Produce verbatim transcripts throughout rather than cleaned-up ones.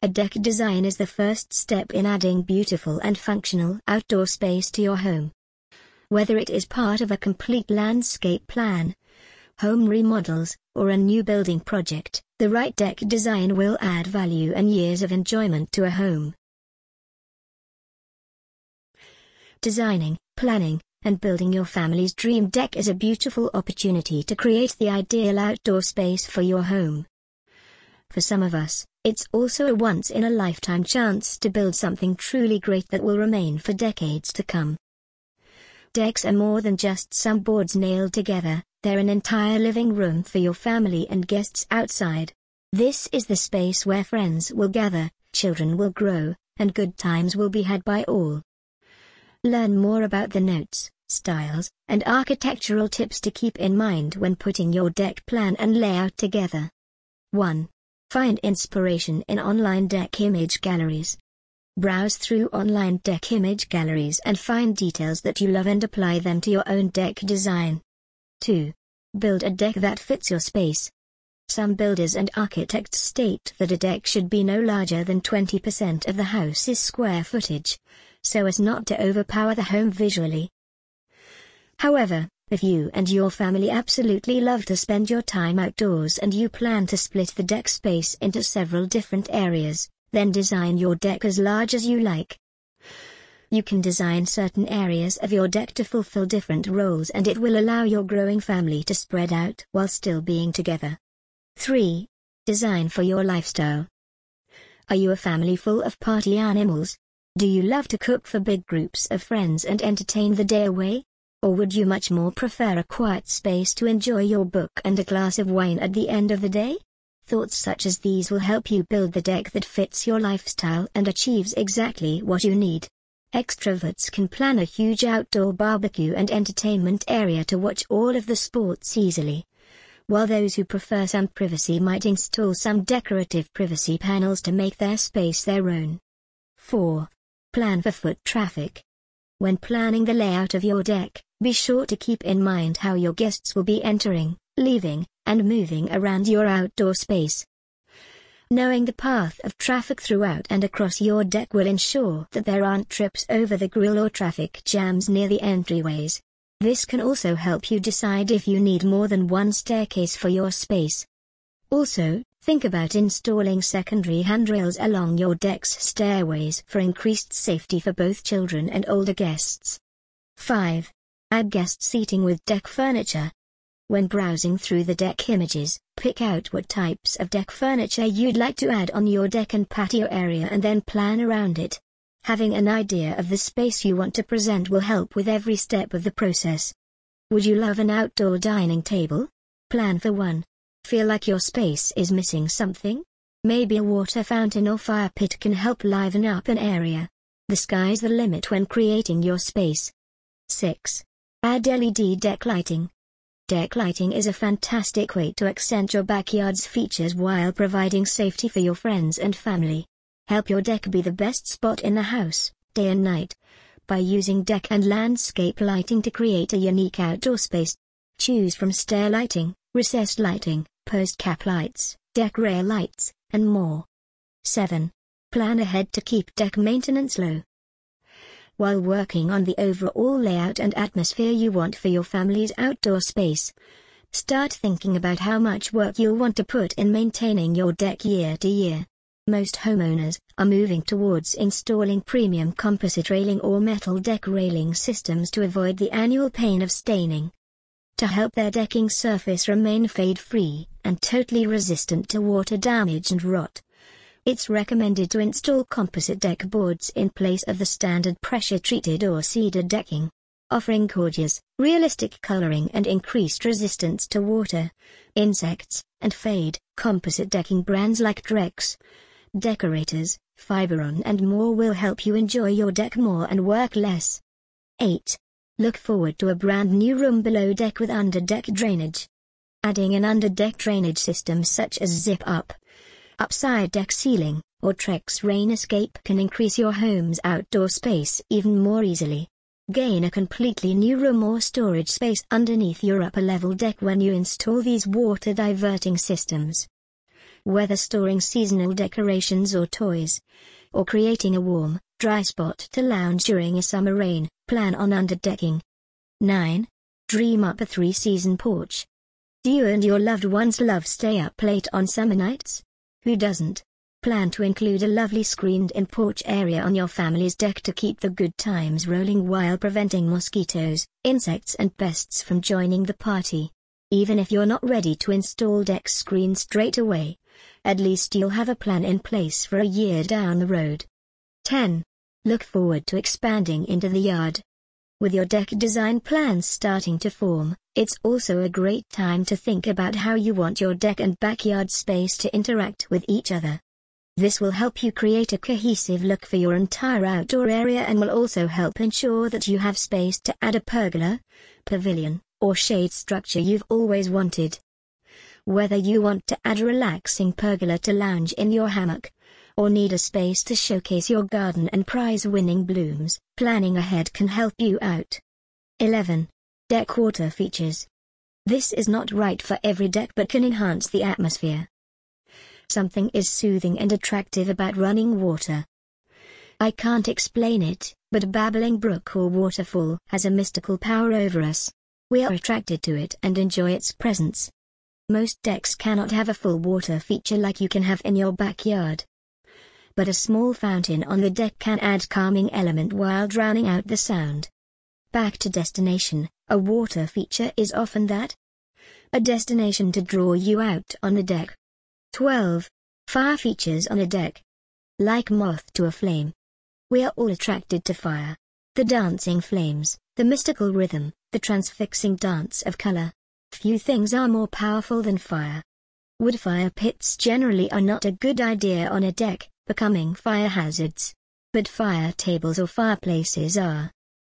A deck design is the first step in adding beautiful and functional outdoor space to your home. Whether it is part of a complete landscape plan, home remodels, or a new building project, the right deck design will add value and years of enjoyment to a home. Designing, planning, and building your family's dream deck is a beautiful opportunity to create the ideal outdoor space for your home. For some of us, it's also a once-in-a-lifetime chance to build something truly great that will remain for decades to come. Decks are more than just some boards nailed together, they're an entire living room for your family and guests outside. This is the space where friends will gather, children will grow, and good times will be had by all. Learn more about the notes, styles, and architectural tips to keep in mind when putting your deck plan and layout together. one. Find inspiration in online deck image galleries. Browse through online deck image galleries and find details that you love and apply them to your own deck design. two. Build a deck that fits your space. Some builders and architects state that a deck should be no larger than twenty percent of the house's square footage, so as not to overpower the home visually. However, if you and your family absolutely love to spend your time outdoors and you plan to split the deck space into several different areas, then design your deck as large as you like. You can design certain areas of your deck to fulfill different roles, and it will allow your growing family to spread out while still being together. three. Design for your lifestyle. Are you a family full of party animals? Do you love to cook for big groups of friends and entertain the day away? Or would you much more prefer a quiet space to enjoy your book and a glass of wine at the end of the day? Thoughts such as these will help you build the deck that fits your lifestyle and achieves exactly what you need. Extroverts can plan a huge outdoor barbecue and entertainment area to watch all of the sports easily, while those who prefer some privacy might install some decorative privacy panels to make their space their own. four. Plan for foot traffic. When planning the layout of your deck, be sure to keep in mind how your guests will be entering, leaving, and moving around your outdoor space. Knowing the path of traffic throughout and across your deck will ensure that there aren't trips over the grill or traffic jams near the entryways. This can also help you decide if you need more than one staircase for your space. Also, think about installing secondary handrails along your deck's stairways for increased safety for both children and older guests. five. Add guest seating with deck furniture. When browsing through the deck images, pick out what types of deck furniture you'd like to add on your deck and patio area and then plan around it. Having an idea of the space you want to present will help with every step of the process. Would you love an outdoor dining table? Plan for one. Feel like your space is missing something? Maybe a water fountain or fire pit can help liven up an area. The sky's the limit when creating your space. six. Add L E D deck lighting. Deck lighting is a fantastic way to accent your backyard's features while providing safety for your friends and family. Help your deck be the best spot in the house, day and night, by using deck and landscape lighting to create a unique outdoor space. Choose from stair lighting, recessed lighting, post cap lights, deck rail lights, and more. seven. Plan ahead to keep deck maintenance low. While working on the overall layout and atmosphere you want for your family's outdoor space, start thinking about how much work you'll want to put in maintaining your deck year to year. Most homeowners are moving towards installing premium composite railing or metal deck railing systems to avoid the annual pain of staining. To help their decking surface remain fade-free and totally resistant to water damage and rot, it's recommended to install composite deck boards in place of the standard pressure-treated or cedar decking, offering gorgeous, realistic coloring and increased resistance to water, insects, and fade. Composite decking brands like Drex, Decorators, Fiberon and more will help you enjoy your deck more and work less. eight. Look forward to a brand new room below deck with under-deck drainage. Adding an under-deck drainage system such as zip-up, upside deck ceiling, or Trex rain escape can increase your home's outdoor space even more easily. Gain a completely new room or storage space underneath your upper-level deck when you install these water-diverting systems. Whether storing seasonal decorations or toys, or creating a warm, dry spot to lounge during a summer rain, plan on underdecking. nine. Dream up a three-season porch. Do you and your loved ones love stay up late on summer nights? Who doesn't? Plan to include a lovely screened-in porch area on your family's deck to keep the good times rolling while preventing mosquitoes, insects and pests from joining the party. Even if you're not ready to install deck screens straight away, at least you'll have a plan in place for a year down the road. ten. Look forward to expanding into the yard. With your deck design plans starting to form, it's also a great time to think about how you want your deck and backyard space to interact with each other. This will help you create a cohesive look for your entire outdoor area and will also help ensure that you have space to add a pergola, pavilion, or shade structure you've always wanted. Whether you want to add a relaxing pergola to lounge in your hammock, or need a space to showcase your garden and prize-winning blooms, planning ahead can help you out. eleven. Deck water features. This is not right for every deck but can enhance the atmosphere. Something is soothing and attractive about running water. I can't explain it, but a babbling brook or waterfall has a mystical power over us. We are attracted to it and enjoy its presence. Most decks cannot have a full water feature like you can have in your backyard. But a small fountain on the deck can add calming element while drowning out the sound. Back to destination, a water feature is often that. A destination to draw you out on the deck. twelve. Fire features on a deck. Like moth to a flame. We are all attracted to fire. The dancing flames, the mystical rhythm, the transfixing dance of color. Few things are more powerful than fire. Wood fire pits generally are not a good idea on a deck, becoming fire hazards. But fire tables or fireplaces are.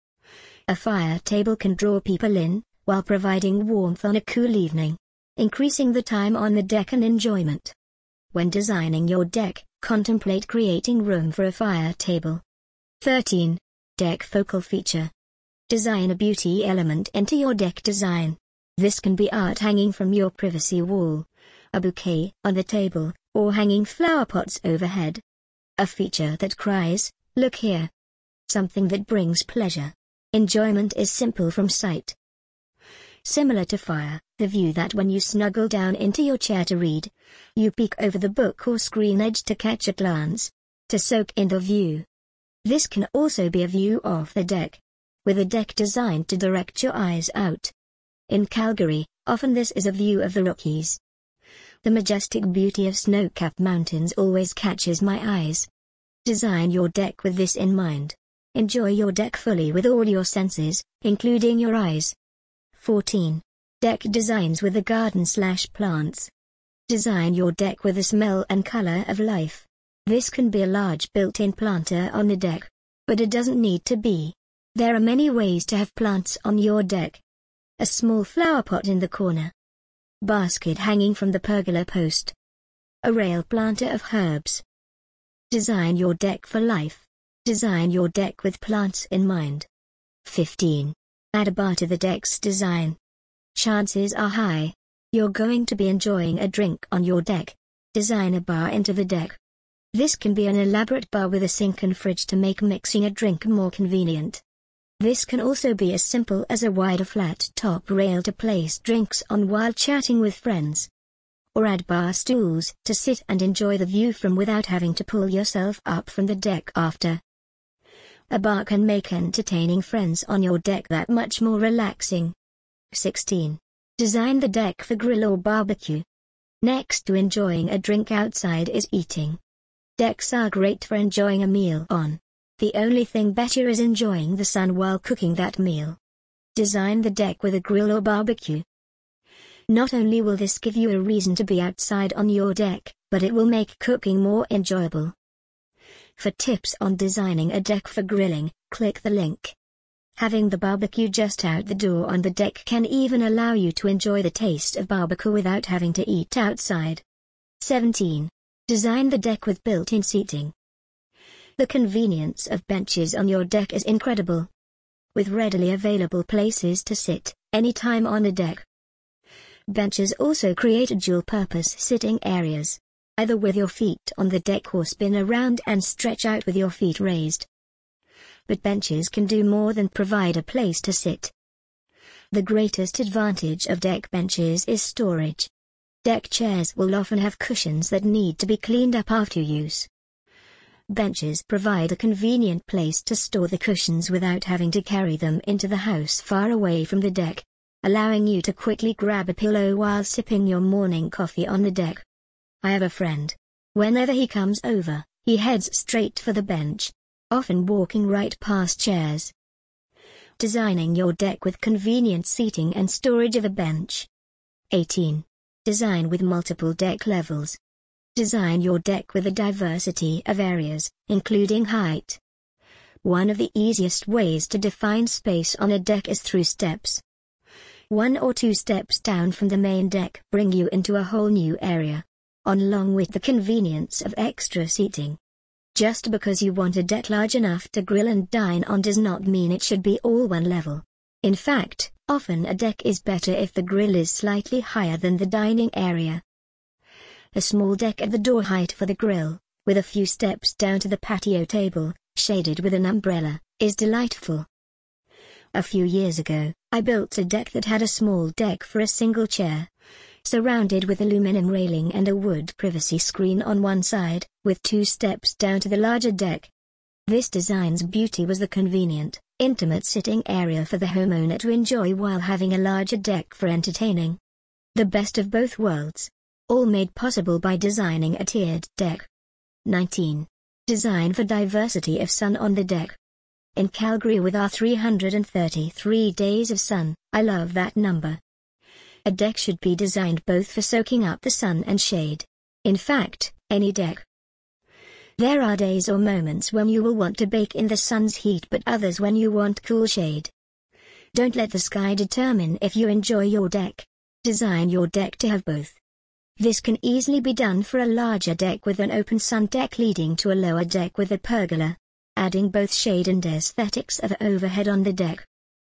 A fire table can draw people in, while providing warmth on a cool evening, increasing the time on the deck and enjoyment. When designing your deck, contemplate creating room for a fire table. thirteen. Deck focal feature. Design a beauty element into your deck design. This can be art hanging from your privacy wall, a bouquet on the table, or hanging flower pots overhead. A feature that cries, "Look here." Something that brings pleasure. Enjoyment is simple from sight. Similar to fire, the view that when you snuggle down into your chair to read, you peek over the book or screen edge to catch a glance, to soak in the view. This can also be a view off the deck, with a deck designed to direct your eyes out. In Calgary, often this is a view of the Rockies. The majestic beauty of snow-capped mountains always catches my eyes. Design your deck with this in mind. Enjoy your deck fully with all your senses, including your eyes. fourteen. Deck designs with a garden slash plants. Design your deck with the smell and color of life. This can be a large built-in planter on the deck, but it doesn't need to be. There are many ways to have plants on your deck. A small flower pot in the corner. Basket hanging from the pergola post. A rail planter of herbs. Design your deck for life. Design your deck with plants in mind. fifteen. Add a bar to the deck's design. Chances are high you're going to be enjoying a drink on your deck. Design a bar into the deck. This can be an elaborate bar with a sink and fridge to make mixing a drink more convenient. This can also be as simple as a wider flat top rail to place drinks on while chatting with friends. Or add bar stools to sit and enjoy the view from without having to pull yourself up from the deck after. A bar can make entertaining friends on your deck that much more relaxing. sixteen. Design the deck for grill or barbecue. Next to enjoying a drink outside is eating. Decks are great for enjoying a meal on. The only thing better is enjoying the sun while cooking that meal. Design the deck with a grill or barbecue. Not only will this give you a reason to be outside on your deck, but it will make cooking more enjoyable. For tips on designing a deck for grilling, click the link. Having the barbecue just out the door on the deck can even allow you to enjoy the taste of barbecue without having to eat outside. seventeen. Design the deck with built-in seating. The convenience of benches on your deck is incredible. With readily available places to sit, anytime on the deck. Benches also create dual-purpose sitting areas. either with your feet on the deck or spin around and stretch out with your feet raised. But benches can do more than provide a place to sit. The greatest advantage of deck benches is storage. Deck chairs will often have cushions that need to be cleaned up after use. Benches provide a convenient place to store the cushions without having to carry them into the house far away from the deck, allowing you to quickly grab a pillow while sipping your morning coffee on the deck. I have a friend. Whenever he comes over, he heads straight for the bench, often walking right past chairs. Designing your deck with convenient seating and storage of a bench. eighteen. Design with multiple deck levels. Design your deck with a diversity of areas, including height. One of the easiest ways to define space on a deck is through steps. One or two steps down from the main deck bring you into a whole new area, along with the convenience of extra seating. Just because you want a deck large enough to grill and dine on does not mean it should be all one level. In fact, often a deck is better if the grill is slightly higher than the dining area. A small deck at the door height for the grill, with a few steps down to the patio table, shaded with an umbrella, is delightful. A few years ago, I built a deck that had a small deck for a single chair, surrounded with aluminum railing and a wood privacy screen on one side, with two steps down to the larger deck. This design's beauty was the convenient, intimate sitting area for the homeowner to enjoy while having a larger deck for entertaining. The best of both worlds. All made possible by designing a tiered deck. nineteen. Design for diversity of sun on the deck. In Calgary with our three hundred thirty-three days of sun, I love that number. A deck should be designed both for soaking up the sun and shade. In fact, any deck. There are days or moments when you will want to bake in the sun's heat, but others when you want cool shade. Don't let the sky determine if you enjoy your deck. Design your deck to have both. This can easily be done for a larger deck with an open sun deck leading to a lower deck with a pergola, adding both shade and aesthetics of overhead on the deck.